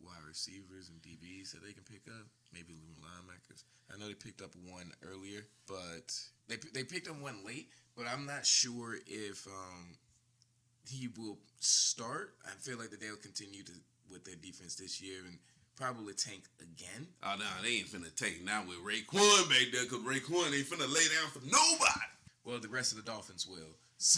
wide receivers and D Bs that they can pick up. Maybe linebackers. I know they picked up one earlier, but they they picked up one late. But I'm not sure if um, he will start. I feel like that they'll continue to with their defense this year and probably tank again. Oh, no, they ain't finna tank now with Raekwon back there, because Raekwon ain't finna lay down for nobody. Well, the rest of the Dolphins will. So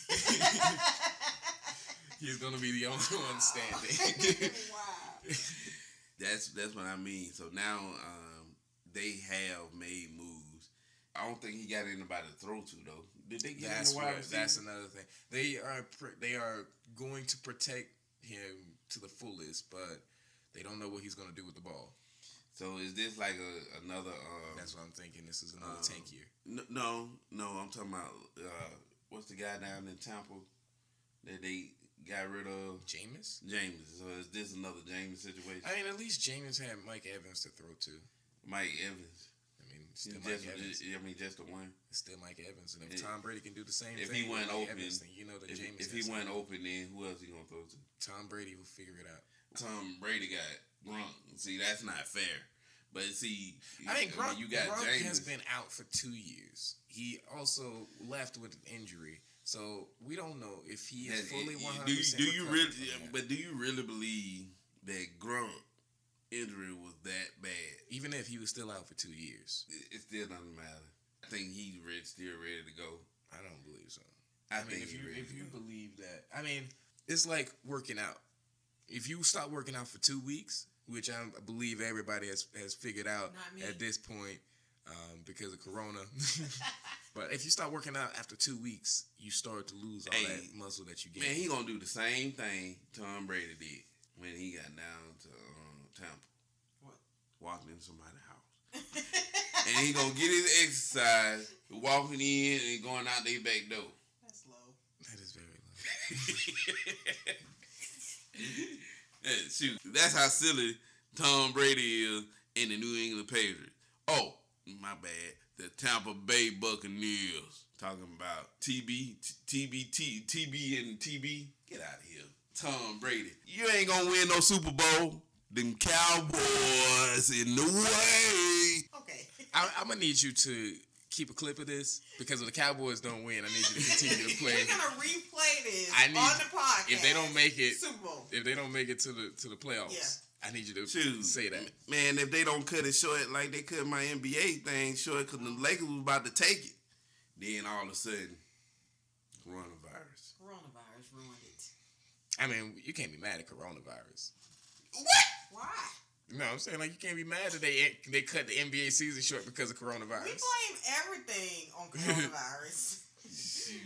he's going to be the only one standing. Wow. That's that's what I mean. So now um, they have made moves. I don't think he got anybody to throw to, though. Did they get That's him a wide what, receiver? That's another thing. They are pr- they are going to protect him to the fullest, but they don't know what he's going to do with the ball. So is this like a another? Um, That's what I'm thinking. This is another um, tank year. n- No, no. I'm talking about uh, what's the guy down in Tampa that they got rid of? Jameis? Jameis. So is this another Jameis situation? I mean, at least Jameis had Mike Evans to throw to. Mike Evans. I mean, still Just, Mike Evans. I mean, just the one. It's still Mike Evans. And if It- Tom Brady can do the same If thing, he went with Mike open, Evans, then you know that If, Jameis if he has went something. open, then who else he gonna throw to? Tom Brady will figure it out. Tom Brady got Gronk. See, that's not fair. But see, I mean, Gronk, you got Gronk Jameis. has been out for two years. He also left with an injury, so we don't know if he is That- fully do one you, hundred percent. do you really? from that. But do you really believe that Gronk injury was that bad? Even if he was still out for two years, It, it still doesn't matter. I think he's ready, still ready to go. I don't believe so. I, I, mean, think if he's you ready if to you go. believe that, I mean, it's like working out. If you stop working out for two weeks, which I believe everybody has has figured out Not me. at this point um, because of Corona, but if you stop working out after two weeks, you start to lose all Hey, that muscle that you get. Man, he gonna do the same thing Tom Brady did when he got down to um, Tampa. What? Walking in somebody's house. And he gonna get his exercise, walking in and going out their back door. That's low. That is very low. Yeah, shoot, that's how silly Tom Brady is in the New England Patriots. Oh, my bad. The Tampa Bay Buccaneers. Talking about T B, T B, T B, and T B. Get out of here. Tom Brady. You ain't gonna win no Super Bowl. Them Cowboys in the way. Okay. I, I'm gonna need you to keep a clip of this because if the Cowboys don't win, I need you to continue to play. We're gonna replay this I need- on the podcast. If they don't make it, Super Bowl. if they don't make it to the to the playoffs, Yeah. I need you to Shoot. say that. Man, if they don't cut it short like they cut my N B A thing short because the Lakers was about to take it, then all of a sudden, coronavirus. Coronavirus ruined it. I mean, you can't be mad at coronavirus. What? Why? No, I'm saying like you can't be mad that they they cut the N B A season short because of We coronavirus. blame everything on coronavirus. Shoot.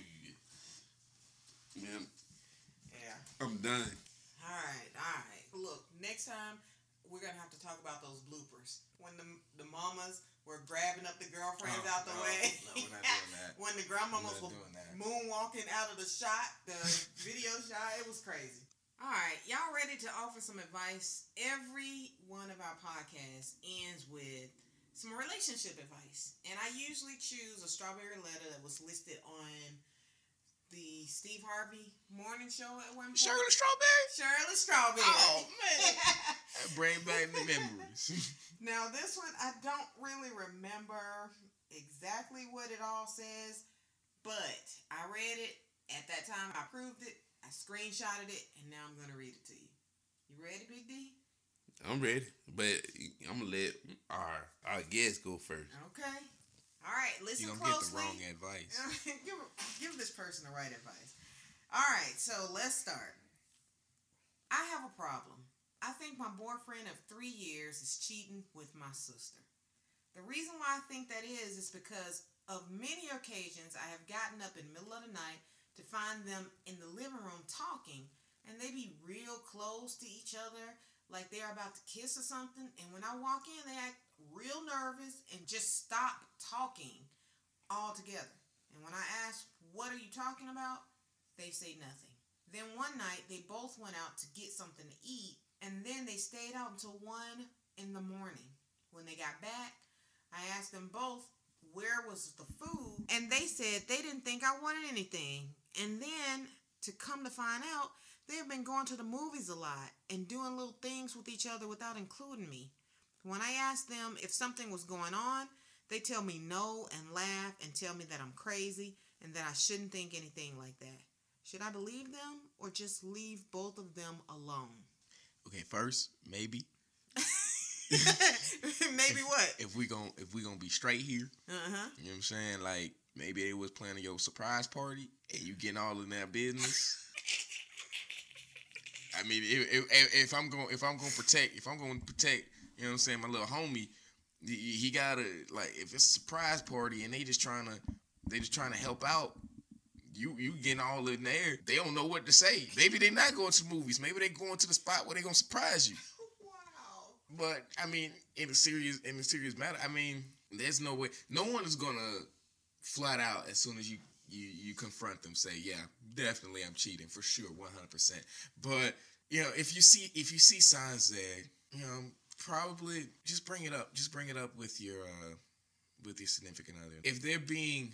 Man, Yeah. I'm done. All right. All right. Look, next time we're gonna have to talk about those bloopers when the the mamas were grabbing up the girlfriends Oh, out the no, way. no, we're not doing that. When the We're grandmamas not were doing that. moonwalking out of the shot, the video shot, it was crazy. All right, y'all ready to offer some advice? Every one of our podcasts ends with some relationship advice. And I usually choose a strawberry letter that was listed on the Steve Harvey morning show at one point. Shirley Strawberry. Shirley Strawberry. Oh, man. That bring back the memories. Now, this one, I don't really remember exactly what it all says, but I read it. At that time, I proved it. I screenshotted it, and now I'm going to read it to you. You ready, Big D? I'm ready, but I'm gonna let our our guest go first. Okay. All right, listen You're going to get closely. the wrong advice. give, give this person the right advice. All right, so let's start. I have a problem. I think my boyfriend of three years is cheating with my sister. The reason why I think that is is because of many occasions I have gotten up in the middle of the night to find them in the living room talking, and they be real close to each other, like they're about to kiss or something. And when I walk in, they act real nervous and just stop talking altogether. And when I ask, what are you talking about? They say nothing. Then one night, they both went out to get something to eat, and then they stayed out until one in the morning. When they got back, I asked them both, where was the food? And they said they didn't think I wanted anything. And then, to come to find out, They have been going to the movies a lot and doing little things with each other without including me. When I ask them if something was going on, they tell me no and laugh and tell me that I'm crazy and that I shouldn't think anything like that. Should I believe them or just leave both of them alone? Okay, first, maybe. Maybe what? If we gon' if we gonna be straight here, uh-huh. You know what I'm saying? Like, maybe they was planning your surprise party and you getting all in that business. I mean, if, if, if I'm going if I'm gonna protect if I'm gonna protect, you know what I'm saying, my little homie, he, he gotta, like, if it's a surprise party and they just trying to they just trying to help out. You you getting all in there. They don't know what to say. Maybe they not going to movies. Maybe they going to the spot where they gonna surprise you. Wow. But I mean, in a serious in a serious matter, I mean, there's no way. No one is gonna flat out as soon as you you you confront them say, yeah, definitely I'm cheating for sure, one hundred percent. But you know, if you see if you see signs there, you know, probably just bring it up. Just bring it up with your uh, with your significant other. If they're being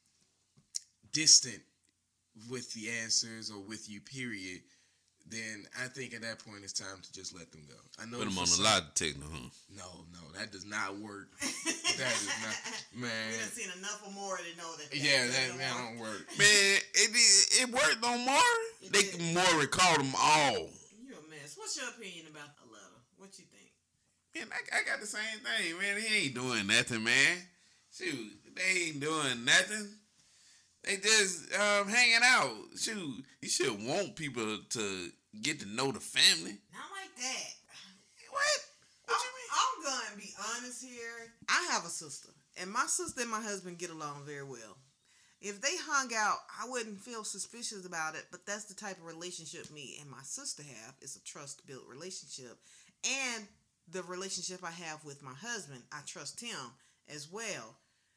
distant with the answers or with you, period, then I think at that point it's time to just let them go. I know. Put them on some, a lie detector, huh? No, no, that does not work. That is not, man. We done seen enough or more to know that. that Yeah, that that don't man work. don't work. Man, it it, it worked on Maury. It They did. can more recall them all. You a mess. What's your opinion about a letter? What you think? Man, I, I got the same thing, man. He ain't doing nothing, man. Shoot, they ain't doing nothing. They just um, hanging out. Shoot, you should want people to get to know the family. Not like that. What? What you mean? I'm, I'm gonna be honest here. I have a sister, and my sister and my husband get along very well. If they hung out, I wouldn't feel suspicious about it, but that's the type of relationship me and my sister have. It's a trust-built relationship. And the relationship I have with my husband, I trust him as well.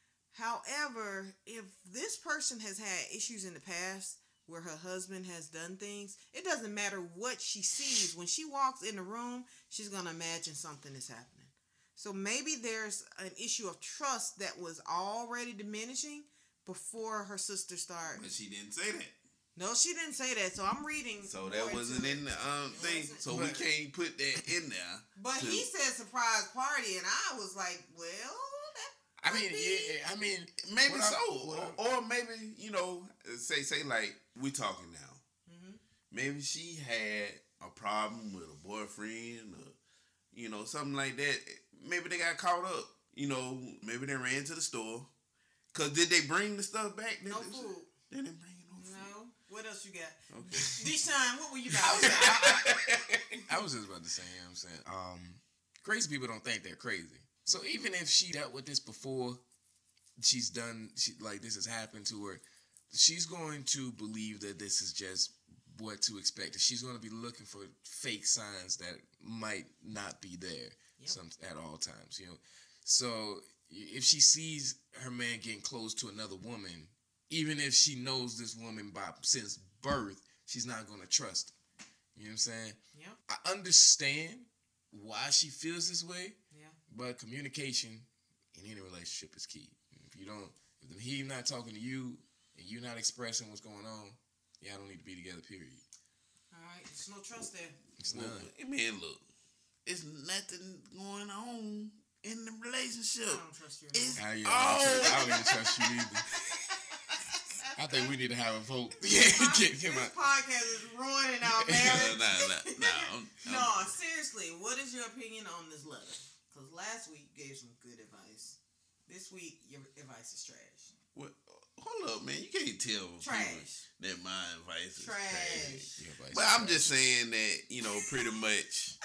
However, if this person has had issues in the past where her husband has done things, it doesn't matter what she sees. When she walks in the room, she's going to imagine something is happening. So maybe there's an issue of trust that was already diminishing before her sister started. But she didn't say that. No, she didn't say that. So I'm reading. So that more wasn't into in it. the um It thing. wasn't. So we But- can't put that in there. But to- he said surprise party, and I was like, well, that I mean, could be. yeah, I mean, Maybe what I- so, what I- or, or maybe you know, say say like we talking now. Mhm. Maybe she had a problem with a boyfriend, or you know, something like that. Maybe they got caught up. You know, maybe they ran to the store. Cause did they bring the stuff back? No Did they- food. They didn't bring no food. No. What else you got? Okay. Deshaun, what were you I about was, to say? I, I was just about to say, you know what I'm saying? Um, crazy people don't think they're crazy. So even if she dealt with this before, she's done, she, like this has happened to her, she's going to believe that this is just what to expect. She's going to be looking for fake signs that might not be there Yep. some at all times, you know? So if she sees her man getting close to another woman, even if she knows this woman by since birth, she's not going to trust her. You know what I'm saying? Yep. I understand why she feels this way, Yeah. but communication in any relationship is key. If you don't, if he's not talking to you and you're not expressing what's going on, y'all don't need to be together, period. All right. There's no trust there. It's Well, none. man, look, it's nothing going on in the I relationship. don't trust you. It's I, yeah, all. I, don't trust, I don't even trust you either. I think we need to have a vote. Yeah, get him This out. podcast is ruining our No, marriage. no, no, no. I'm- No, I'm- seriously, what is your opinion on this letter? Because last week you gave some good advice. This week, your advice is trash. What, hold up, man. You can't tell people Trash. that my advice is Trash. trash. Yeah, but But I'm just saying that, you know, pretty much.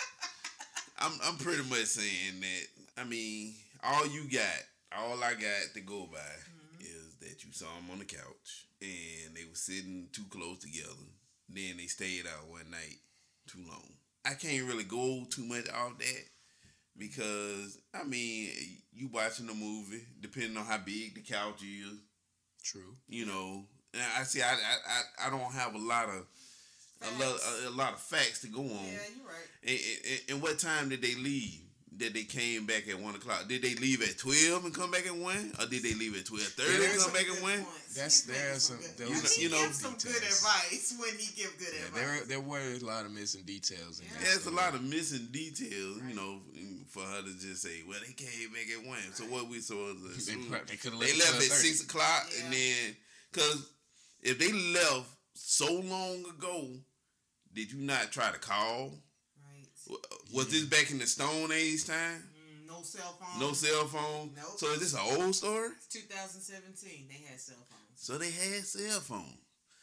I'm I'm pretty much saying that. I mean, all you got, all I got to go by Mm-hmm. is that you saw them on the couch and they were sitting too close together. Then they stayed out one night too long. I can't really go too much off that because I mean, you watching a movie, depending on how big the couch is. true. You know, and I see. I I I don't have a lot of a lot, a, a lot of facts to go on. Yeah, you're right. And, and, and what time did they leave? that they came back at one o'clock? Did they leave at twelve and come back at one, or did they leave at twelve thirty Yeah, and come back at one? That's there's some. Good. Those, he you know, gives some good details. advice when he give good Yeah, advice. there there were a lot of missing details in Yeah. that. There's a story. lot of missing details, Right. you know, for her to just say, "Well, they came back at one." So what we saw is They, assume- pro- they could have they left, left at six o'clock, Yeah. and then because if they left so long ago, did you not try to call? Right. Was Yeah. this back in the Stone Age time? Mm, no cell phone. No cell phone. Nope. So is this an old story? It's two thousand seventeen. They had cell phones. So they had cell phone.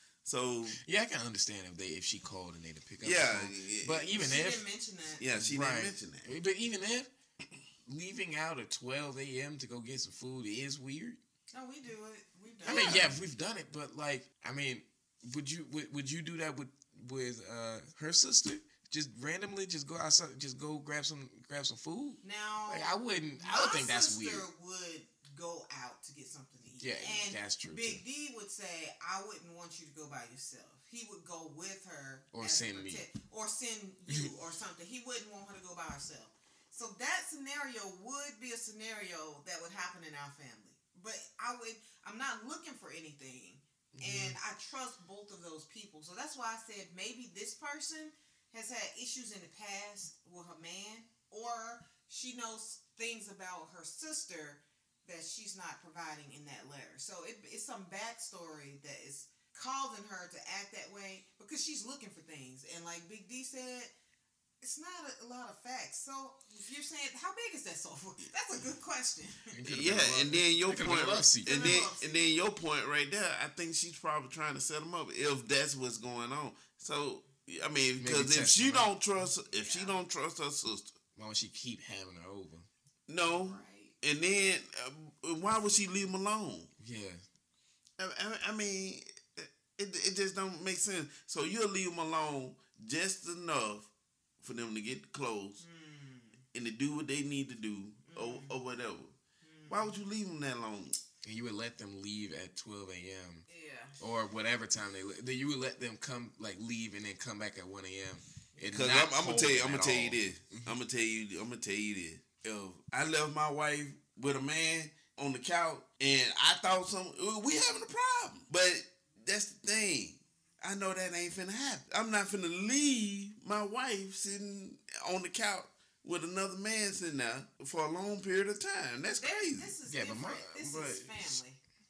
So Yeah, I can understand if they if she called and they to pick up. yeah, the phone. yeah, But even she if didn't mention that. yeah, she right. didn't mention that. But even if leaving out at twelve a.m. to go get some food is weird. No, we do it. We've done I mean, it. yeah, we've done it, but like, I mean, would you would, would you do that with with uh, her sister? Just randomly, just go outside, just go grab some grab some food. Now, Like, I wouldn't. I would my think that's sister weird. would go out to get something to eat. Yeah, and that's true, Big D would say, "I wouldn't want you to go by yourself." He would go with her, Or as a send me. protect- or send you, or something. He wouldn't want her to go by herself. So that scenario would be a scenario that would happen in our family. But I would. I'm not looking for anything, and I trust both of those people. So that's why I said maybe this person has had issues in the past with her man, or she knows things about her sister that she's not providing in that letter. So it, it's some backstory that is causing her to act that way because she's looking for things. And like Big D said, it's not a, a lot of facts. So if you're saying, how big is that sofa? That's a good question. It could've Yeah, been a love- and then your it could've been point, a love seat. and Could've been then a love and then your point right there. I think she's probably trying to set him up if that's what's going on. So I mean, Maybe because if test she him out. don't trust, if she Yeah. don't trust her sister, Why would she keep having her over? no, Right. and then uh, why would she leave him alone? Yeah, I, I, I mean, it it just don't make sense. So you'll leave them alone just enough for them to get close Mm. and to do what they need to do or, or whatever. Mm. Why would you leave them that long? and you would let them leave at twelve a.m. Yeah. or whatever time they le- then you would let them come like leave and then come back at one a.m. Because I'm, I'm gonna tell you, I'm gonna tell you this. I'm gonna tell you, I'm gonna tell you this. If I left my wife with a man on the couch and I thought some, we having a problem. But that's the thing. I know that ain't finna happen. I'm not finna leave my wife sitting on the couch with another man sitting there for a long period of time. That's This- crazy. This is Yeah, but different. my- this but- is family.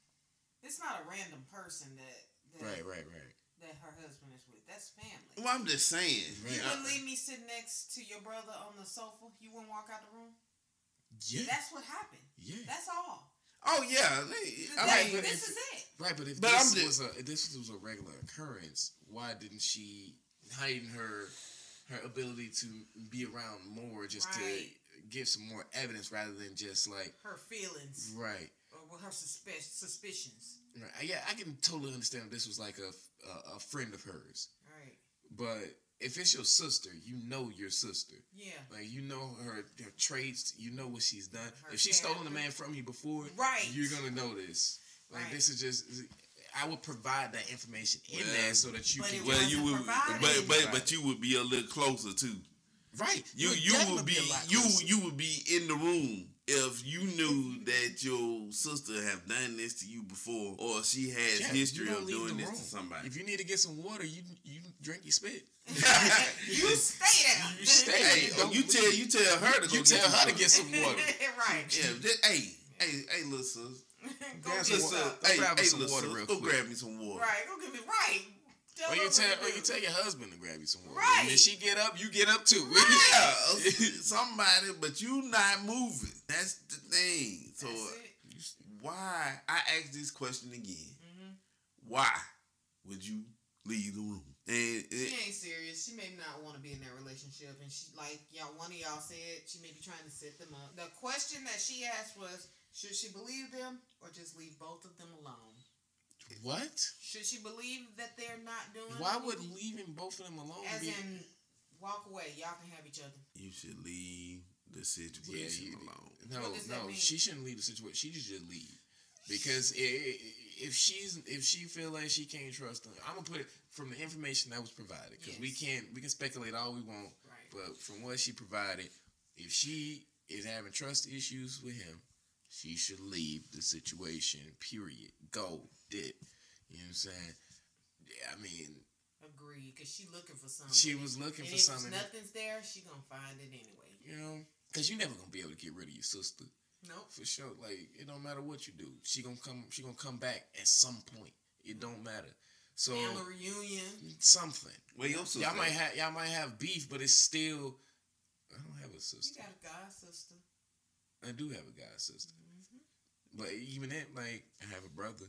It's not a random person that that, Right, right, right. that her husband is with. That's family. Well, I'm just saying. Right. You I- wouldn't leave me sitting next to your brother on the sofa. You wouldn't walk out the room. Yeah, That's what happened. yeah. That's all. oh yeah. I That- mean, but this if- is it. Right, but if But this I'm just- was a if this was a regular occurrence, why didn't she heighten her her ability to be around more just Right. to give some more evidence rather than just like Her feelings right. or with her suspe- suspicions. right. Yeah, I can totally understand if this was like a, a a friend of hers, Right. but if it's your sister, you know your sister. Yeah. Like you know her, her traits, you know what she's done. Her If she's stolen a character. man from you before, Right. you're gonna know this. Like Right. this is just. I would provide that information in Well, there so that you but can. it get- well, you wasn't would, provided. but but but you would be a little closer too. right. You would you definitely would be a lot you closer. you would be in the room if you knew that your sister have done this to you before, or she has Yeah, history you don't of leave doing the this room. to somebody. If you need to get some water, you you drink your spit. You stay there. You stay. Hey, Don't you tell you tell her to go You get tell you her to some. get some water. Right. Yeah, just, hey hey hey, little sis, Go Grab get some Sister, water. some. Go hey grab hey us some little water sis, real go quick. grab me some water. Right. Go get me right. Tell Or her you tell what to or do. you tell your husband to grab you some water. Right. And then she get up, you get up too. Yeah, somebody, but you not moving. That's the thing. So That's it. why? I ask this question again. Mhm. Why would you leave the room? And it, She ain't serious. She may not want to be in that relationship, and she like y'all. One of y'all said she may be trying to set them up. The question that she asked was, should she believe them or just leave both of them alone? What? Should she believe that they're not doing? Why it? would leaving both of them alone As be? in, walk away. Y'all can have each other. you should leave the Yeah, situation you- alone. No, What does that no, mean? she shouldn't leave the situation. She should just leave because i i if she's if she feel like she can't trust him, I'm gonna put it from the information that was provided because we Yes. can't we can speculate all we want, Right. but from what she provided, if she is having trust issues with him, she should leave the situation, period. Go, dip. You know what I'm saying? Yeah, I mean... Agreed, because she looking for something. She was looking and for if something. If nothing's there, she gonna find it anyway. You know? Because you're never going to be able to get rid of your sister. Nope. For sure. Like, it don't matter what you do. She gonna come She gonna come back at some point. It don't matter. So family reunion. Something. Well, your sister. Y'all might have y'all might have beef, but it's still... I don't have a sister. You got a god sister. I do have a god sister. Mm-hmm. But even that, like, I have a brother.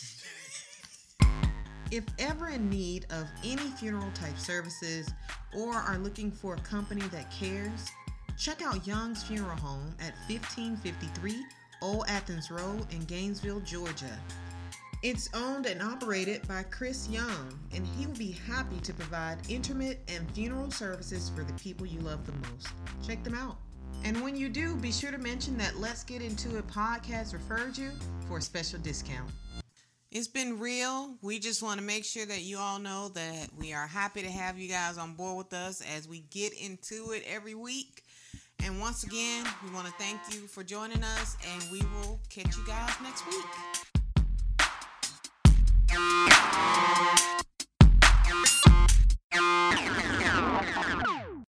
If ever in need of any funeral type services or are looking for a company that cares, check out Young's Funeral Home at fifteen fifty-three Old Athens Road in Gainesville, Georgia. It's owned and operated by Chris Young, and he will be happy to provide intimate and funeral services for the people you love the most. Check them out. And when you do, be sure to mention that Let's Get Into It podcast referred you for a special discount. It's been real. We just want to make sure that you all know that we are happy to have you guys on board with us as we get into it every week. And once again, we want to thank you for joining us, and we will catch you guys next week.